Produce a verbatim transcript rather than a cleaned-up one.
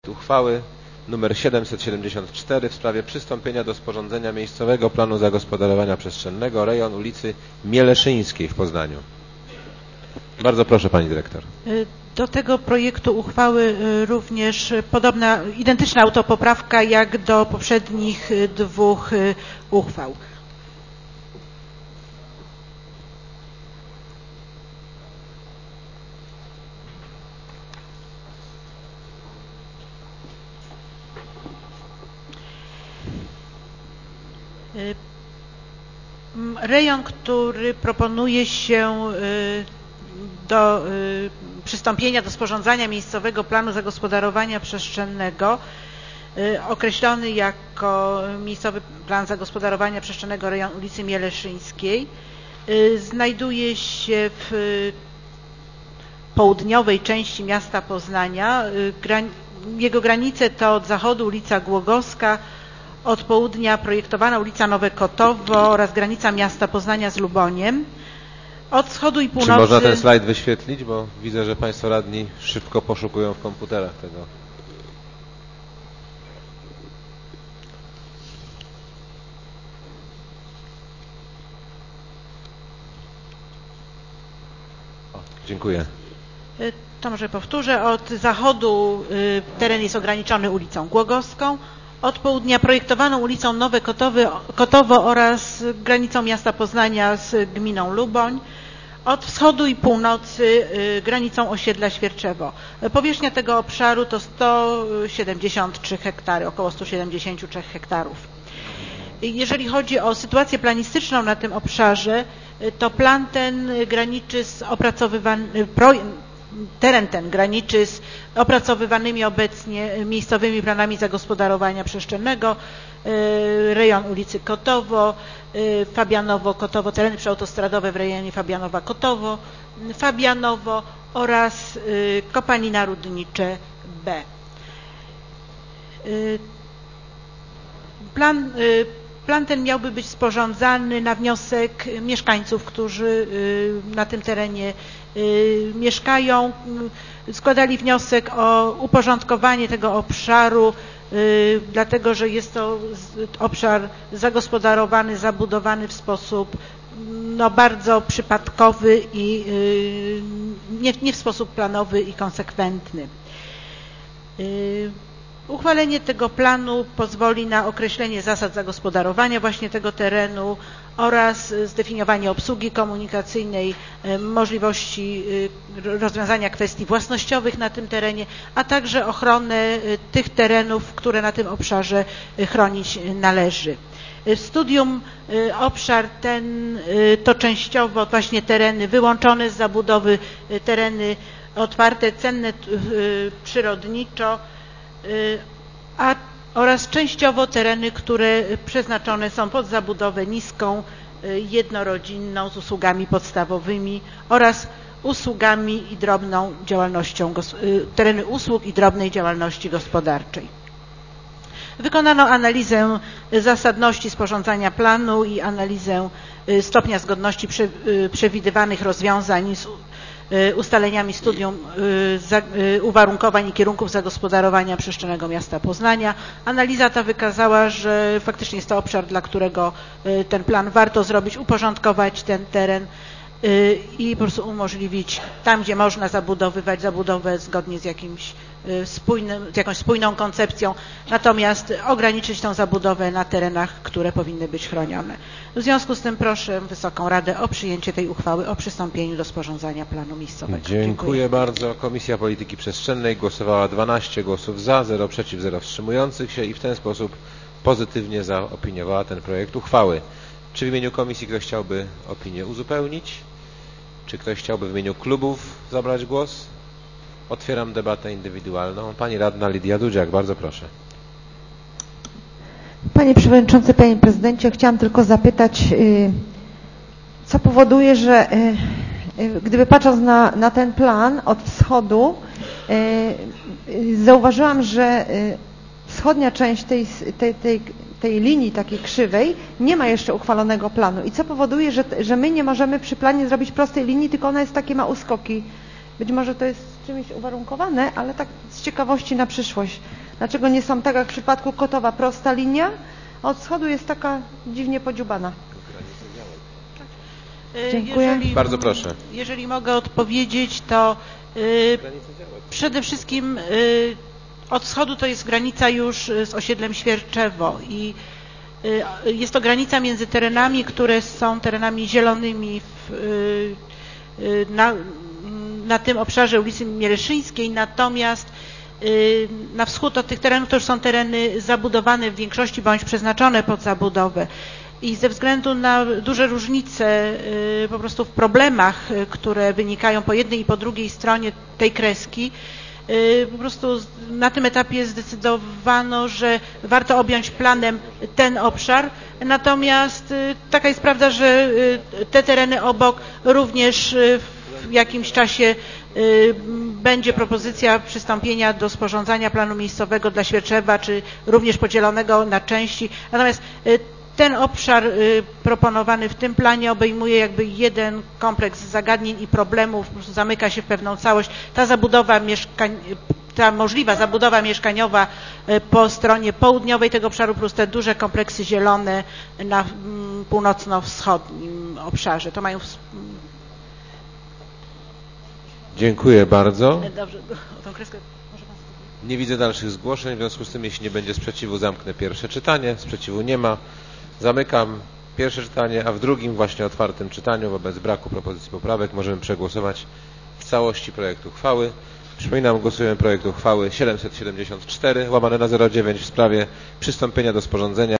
uchwały nr siedemset siedemdziesiąt cztery w sprawie przystąpienia do sporządzenia miejscowego planu zagospodarowania przestrzennego rejon ulicy Mieleszyńskiej w Poznaniu. Bardzo proszę Pani Dyrektor. Do tego projektu uchwały również podobna, identyczna autopoprawka jak do poprzednich dwóch uchwał. Rejon, który proponuje się do przystąpienia do sporządzania miejscowego planu zagospodarowania przestrzennego, określony jako miejscowy plan zagospodarowania przestrzennego rejon ulicy Mieleszyńskiej, znajduje się w południowej części miasta Poznania. Jego granice to od zachodu ulica Głogowska, od południa projektowana ulica Nowe Kotowo oraz granica miasta Poznania z Luboniem. Od wschodu i północy... Czy można ten slajd wyświetlić, bo widzę, że Państwo radni szybko poszukują w komputerach tego. O, dziękuję. To może powtórzę. Od zachodu teren jest ograniczony ulicą Głogowską, od południa projektowaną ulicą Nowe Kotowy, Kotowo oraz granicą miasta Poznania z gminą Luboń, od wschodu i północy granicą osiedla Świerczewo. Powierzchnia tego obszaru to sto siedemdziesiąt trzy hektary, około sto siedemdziesiąt trzy hektarów. Jeżeli chodzi o sytuację planistyczną na tym obszarze, to plan ten graniczy z opracowywanymi Teren ten graniczy z opracowywanymi obecnie miejscowymi planami zagospodarowania przestrzennego, rejon ulicy Kotowo, Fabianowo-Kotowo, tereny przyautostradowe w rejonie Fabianowa-Kotowo, Fabianowo oraz kopalnia Rudnicze B. Plan, plan ten miałby być sporządzany na wniosek mieszkańców, którzy na tym terenie mieszkają, składali wniosek o uporządkowanie tego obszaru, dlatego że jest to obszar zagospodarowany, zabudowany w sposób no, bardzo przypadkowy i nie, nie w sposób planowy i konsekwentny. Uchwalenie tego planu pozwoli na określenie zasad zagospodarowania właśnie tego terenu oraz zdefiniowanie obsługi komunikacyjnej, możliwości rozwiązania kwestii własnościowych na tym terenie, a także ochronę tych terenów, które na tym obszarze chronić należy. W studium obszar ten to częściowo właśnie tereny wyłączone z zabudowy, tereny otwarte, cenne przyrodniczo, a oraz częściowo tereny, które przeznaczone są pod zabudowę niską, jednorodzinną z usługami podstawowymi oraz usługami i drobną działalnością, tereny usług i drobnej działalności gospodarczej. Wykonano analizę zasadności sporządzania planu i analizę stopnia zgodności przewidywanych rozwiązań z ustaleniami studium uwarunkowań i kierunków zagospodarowania przestrzennego miasta Poznania. Analiza ta wykazała, że faktycznie jest to obszar, dla którego ten plan warto zrobić, uporządkować ten teren i po prostu umożliwić tam, gdzie można zabudowywać, zabudowę zgodnie z jakimś spójnym, z jakąś spójną koncepcją, natomiast ograniczyć tą zabudowę na terenach, które powinny być chronione. W związku z tym proszę Wysoką Radę o przyjęcie tej uchwały o przystąpieniu do sporządzania planu miejscowego. Dziękuję, Dziękuję bardzo. Komisja Polityki Przestrzennej głosowała dwanaście głosów za, zero przeciw, zero wstrzymujących się i w ten sposób pozytywnie zaopiniowała ten projekt uchwały. Czy w imieniu komisji ktoś chciałby opinię uzupełnić? Czy ktoś chciałby w imieniu klubów zabrać głos? Otwieram debatę indywidualną. Pani radna Lidia Dudziak, bardzo proszę. Panie Przewodniczący, Panie Prezydencie, chciałam tylko zapytać, co powoduje, że gdyby patrząc na, na ten plan od wschodu, zauważyłam, że wschodnia część tej, tej, tej, tej linii takiej krzywej nie ma jeszcze uchwalonego planu. I co powoduje, że, że my nie możemy przy planie zrobić prostej linii, tylko ona jest takie ma uskoki. Być może to jest czymś uwarunkowane, ale tak z ciekawości na przyszłość Dlaczego nie są tak jak w przypadku Kotowa prosta linia, a od wschodu jest taka dziwnie podziubana? Dziękuję. Jeżeli, Bardzo proszę. Jeżeli mogę odpowiedzieć, to y, przede wszystkim y, od wschodu to jest granica już z osiedlem Świerczewo i y, jest to granica między terenami, które są terenami zielonymi w, y, y, na, na tym obszarze ulicy Miereszyńskiej, natomiast y, na wschód od tych terenów to już są tereny zabudowane w większości bądź przeznaczone pod zabudowę. I ze względu na duże różnice y, po prostu w problemach, y, które wynikają po jednej i po drugiej stronie tej kreski, y, po prostu na tym etapie zdecydowano, że warto objąć planem ten obszar. Natomiast y, taka jest prawda, że y, te tereny obok również y, w jakimś czasie y, będzie propozycja przystąpienia do sporządzania planu miejscowego dla Świerczewa, czy również podzielonego na części. Natomiast y, ten obszar y, proponowany w tym planie obejmuje jakby jeden kompleks zagadnień i problemów, po prostu zamyka się w pewną całość. Ta zabudowa mieszkań, ta możliwa zabudowa mieszkaniowa y, po stronie południowej tego obszaru plus te duże kompleksy zielone na mm, północno-wschodnim obszarze. To mają... Dziękuję bardzo. Dobrze, o tą kreskę może pan... Nie widzę dalszych zgłoszeń, w związku z tym, jeśli nie będzie sprzeciwu, zamknę pierwsze czytanie. Sprzeciwu nie ma. Zamykam pierwsze czytanie, a w drugim, właśnie otwartym czytaniu, wobec braku propozycji poprawek, możemy przegłosować w całości projekt uchwały. Przypominam, głosujemy projekt uchwały siedemset siedemdziesiąt cztery łamane na zero dziewięć w sprawie przystąpienia do sporządzenia